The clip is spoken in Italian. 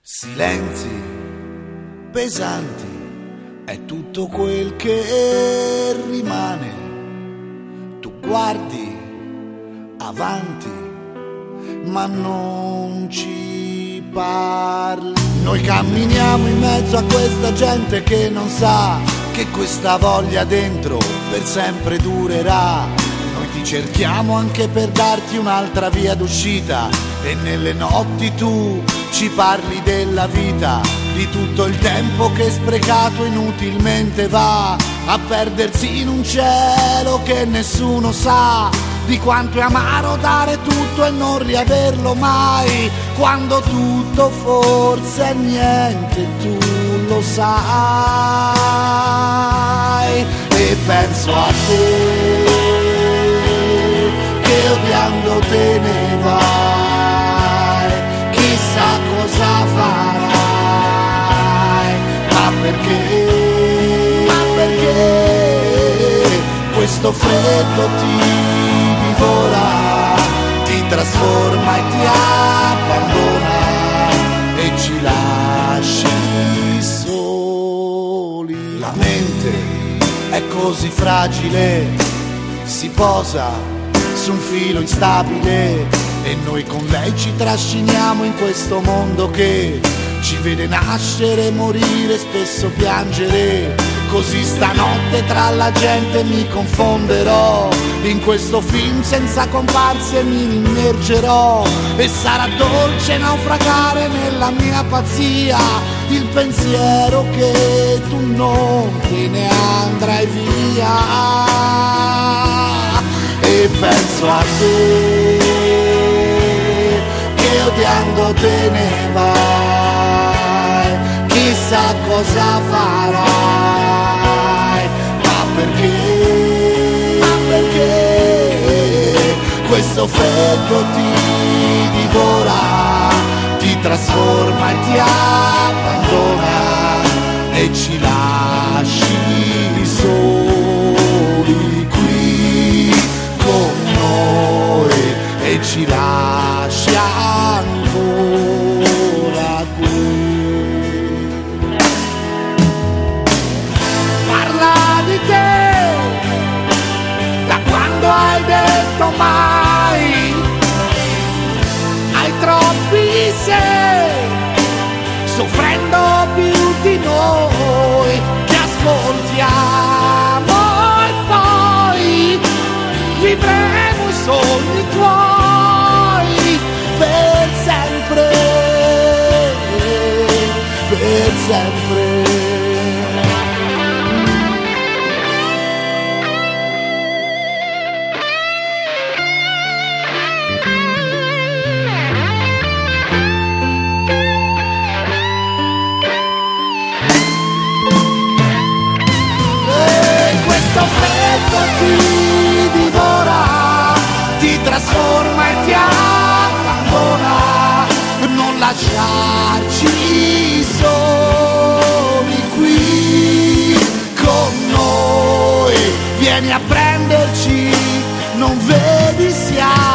Silenzi pesanti è tutto quel che rimane. Tu guardi avanti ma non ci parli. Noi camminiamo in mezzo a questa gente che non sa che questa voglia dentro per sempre durerà. Noi ti cerchiamo anche per darti un'altra via d'uscita, e nelle notti tu ci parli della vita, di tutto il tempo che sprecato inutilmente va a perdersi in un cielo che nessuno sa, di quanto è amaro dare tutto e non riaverlo mai, quando tutto forse è niente, tu lo sai. E penso a te che odiando te ne vai, chissà cosa farai, ma perché questo freddo ti divora, ti trasforma e ti abbandona e ci lasci soli. La mente è così fragile, si posa su un filo instabile, e noi con lei ci trasciniamo in questo mondo che ci vede nascere, morire, spesso piangere. Così stanotte tra la gente mi confonderò, in questo film senza comparse mi immergerò, e sarà dolce naufragare nella mia pazzia il pensiero che tu non te ne andrai via. E penso a te che odiando te ne vai, chissà cosa farai, ma perché questo freddo ti divora, ti trasforma e ti abbandona e ci lasci soli qui con noi, e ci lasci ancora qui. Parla di te, da quando hai detto mai, hai troppi se, soffrendo più di noi, ti ascoltiamo e poi vivremo i sogni tuoi per sempre, per sempre. Questo freddo ti divora, ti trasforma e ti abbandona, non lasciarci soli qui con noi, vieni a prenderci, non vedi siamo